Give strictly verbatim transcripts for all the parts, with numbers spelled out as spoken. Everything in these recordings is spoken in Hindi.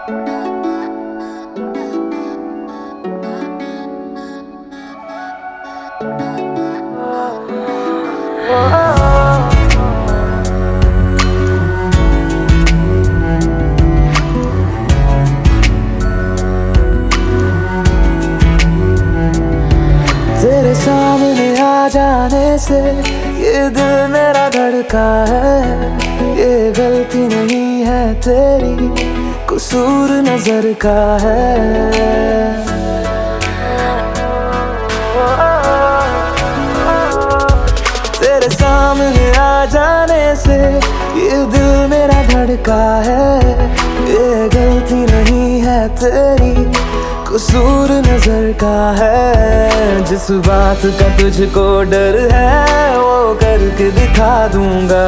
तेरे सामने आ जाने से ये दिल मेरा धड़का है। ये गलती नहीं है तेरी, कसूर नजर का है। तेरे सामने आ जाने से ये दिल मेरा धड़का है। ये गलती नहीं है तेरी, कसूर नजर का है। जिस बात का तुझको डर है वो करके दिखा दूंगा।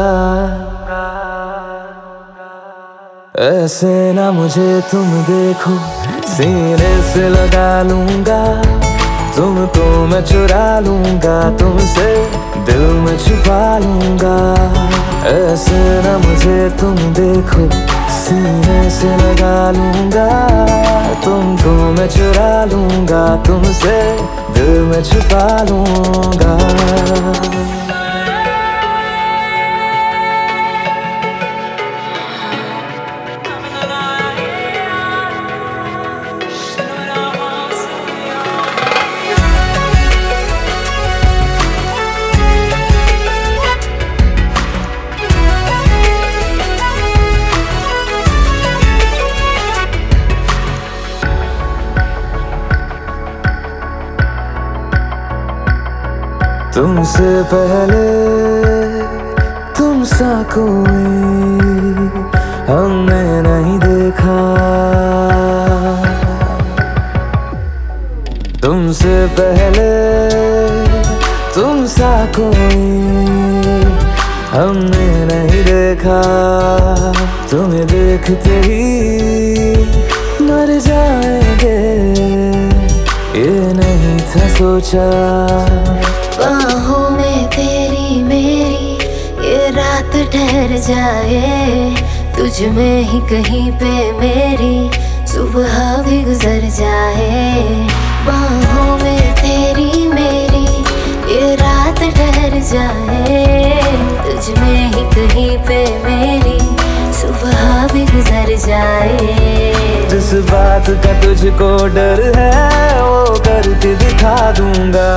ऐसे ना मुझे तुम देखो, सीने से लगा लूंगा। तुमको मैं चुरा लूंगा, तुमसे दिल में छुपा लूंगा। ऐसे ना मुझे तुम देखो, सीने से लगा लूंगा। तुमको मैं चुरा लूंगा, तुमसे दिल में छुपा लूंगा। तुमसे पहले तुम सा कोई हमने नहीं देखा। तुमसे पहले तुम सा कोई हमने नहीं देखा। तुम्हें देखते ही मर जाएंगे, ये नहीं था सोचा। बाहों में तेरी मेरी ये रात ठहर जाए। तुझ में ही कहीं पे मेरी सुबह भी गुजर जाए। बाहों में तेरी मेरी ये रात ठहर जाए। तुझ में ही कहीं पे मेरी सुबह भी गुजर जाए। जिस बात का तुझको डर है वो करके दिखा दूंगा।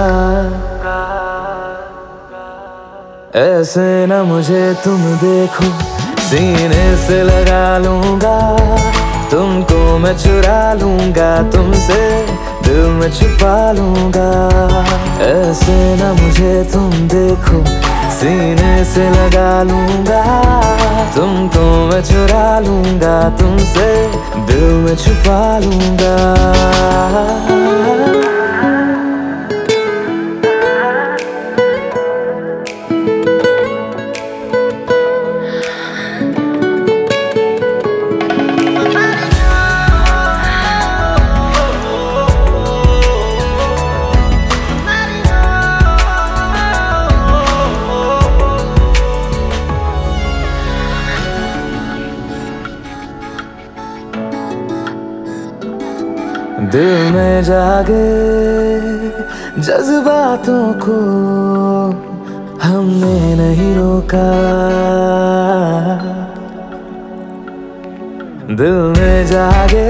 ऐसे ना मुझे तुम देखो, सीने से लगा लूंगा। तुमको मैं चुरा लूंगा, तुमसे दिल में छुपा लूंगा। ऐसे ना मुझे तुम देखो, सीने से लगा लूंगा। तुमको मैं चुरा लूंगा, तुमसे दिल में छुपा लूंगा। दिल में जागे जज्बातों को हमने नहीं रोका। दिल में जागे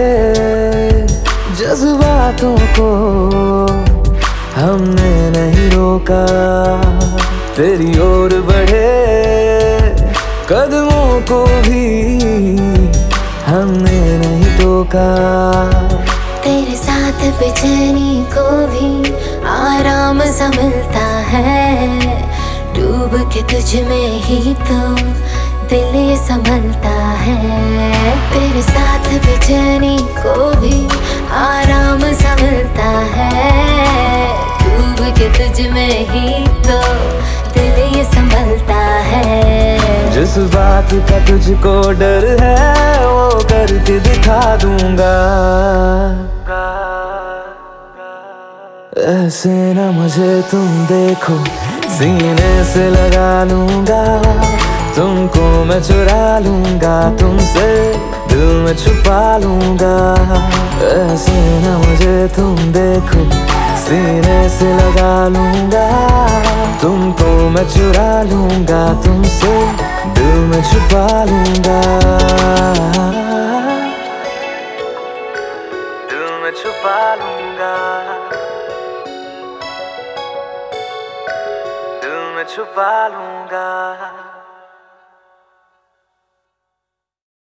जज्बातों को हमने नहीं रोका। तेरी ओर बढ़े कदमों को भी हमने नहीं टोका। तेरे साथ बेचैनी को भी आराम सा मिलता है। डूब के तुझ में ही तो दिल ये संभलता है। तेरे साथ बेचैनी को भी आराम सा मिलता है। डूब के तुझ में ही तो दिल ये संभलता है। जिस बात का तुझको डर है वो करके दिखा दूंगा। ऐसे ना मुझे तुम देखो, सीने से लगा लूंगा। तुमको मैं चुरा लूंगा, तुमसे दिल में छुपा लूंगा। ऐसे न मुझे तुम देखो, सीने से लगा लूंगा। तुमको मैं चुरा लूंगा, तुमसे दिल में छुपा लूंगा। दिल में छुपा लूंगा, दिल में छुपा लूंगा।